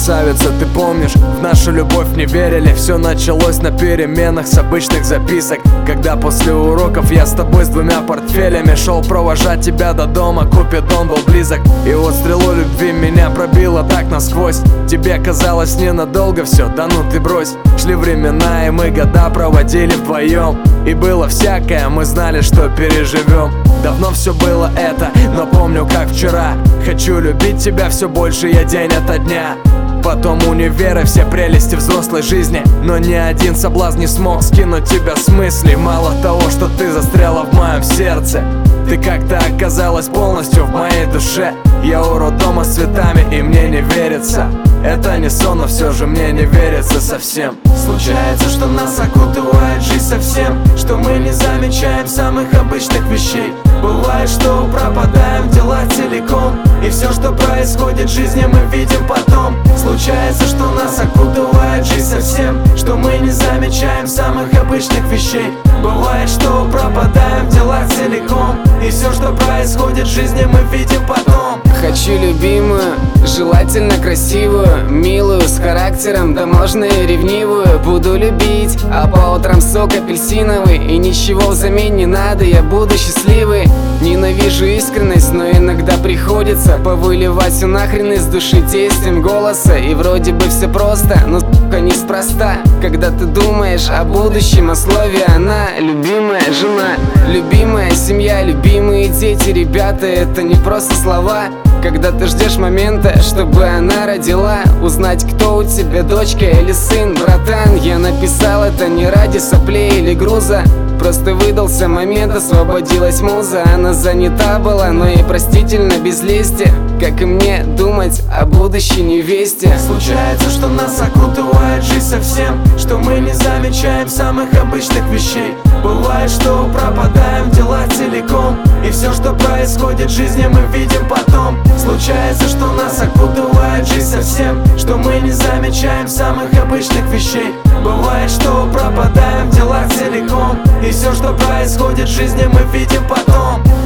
красавица, ты помнишь, в нашу любовь не верили. Все началось на переменах с обычных записок, когда после уроков я с тобой с 2 портфелями шел провожать тебя до дома. Купидон был близок, и вот стрелу любви меня пробило так насквозь. Тебе казалось ненадолго все, да ну ты брось. Шли времена, и мы года проводили вдвоем, и было всякое, мы знали, что переживем. Давно все было это, но помню как вчера. Хочу любить тебя все больше я день ото дня. Потом универ и все прелести взрослой жизни, но ни один соблазн не смог скинуть тебя с мыслей. Мало того, что ты застряла в моем сердце, ты как-то оказалась полностью в моей душе. Я у роддома с цветами, и мне не верится. Это не сон, но все же мне не верится совсем. Случается, что нас окутывает жизнь совсем, что мы не замечаем самых обычных вещей. Бывает, что пропадаем в делах целиком, и все, что происходит в жизни, мы видим потом. Случается, что нас окутывает жизнь совсем, что мы не замечаем самых обычных вещей. Бывает, что пропадаем в делах целиком, и все, что происходит в жизни, мы видим потом. Хочу любимую, желательно красивую, милую, с характером, да можно и ревнивую. Буду любить, а по утрам сок апельсиновый, и ничего взамен не надо, я буду счастливый. Ненавижу искренность, но иногда приходится повыливать все нахрен из души действием голоса. И вроде бы все просто, но сука неспроста. Когда ты думаешь о будущем, о слове она, любимая жена, любимая семья, любимые дети, ребята, это не просто слова. Когда ты ждешь момента, чтобы она родила, узнать, кто у тебя, дочка или сын. Братан, я написал это не ради соплей или груза, просто выдался момент, освободилась муза. Она занята была, но ей простительно без лести, как и мне думать о будущей невесте. Случается, что нас окутывает жизнь совсем, что мы не замечаем самых обычных вещей. Бывает, что пропадаем в делах целиком, и все, что происходит в жизни, мы видим потом. Случается, что нас окутывает жизнь совсем, что мы не замечаем самых обычных вещей. Бывает, что пропадаем в делах целиком, и все, что происходит в жизни, мы видим потом.